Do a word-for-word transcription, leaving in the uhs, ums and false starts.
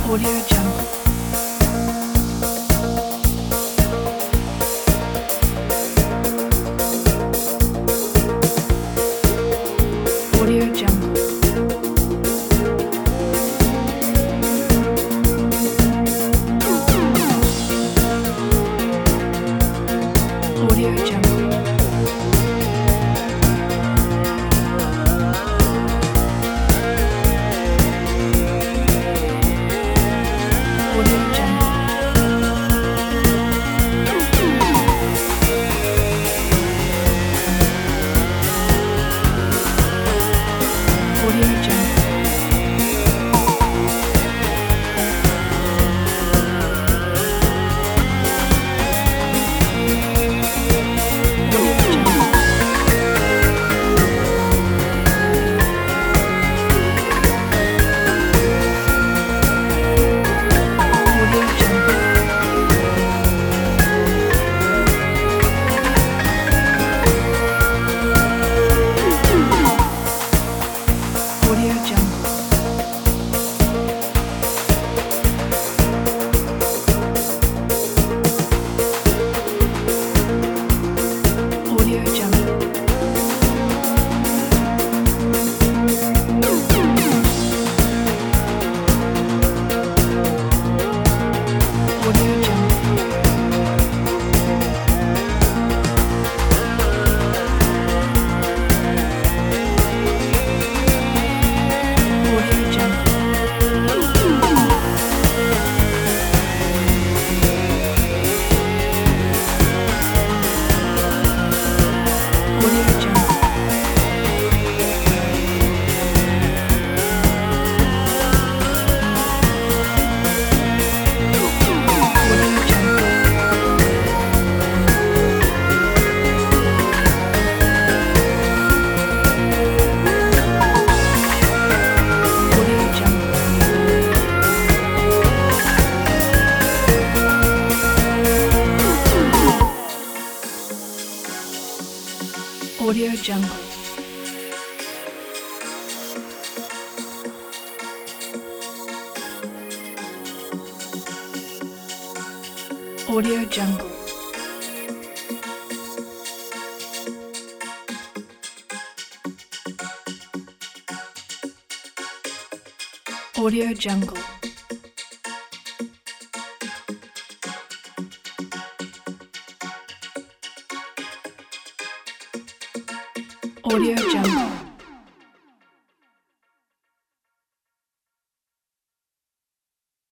Audio Jungle. Audio Jungle. Audio Jungle. Audio Jungle. Audio Jungle. Audio Jungle. Audio Jungle. Audio Jungle. Audio Jungle. Audio Jungle. Audio Jungle. Audio Jungle. Audio Jungle. Audio Jungle. Audio Jungle. Audio Jungle.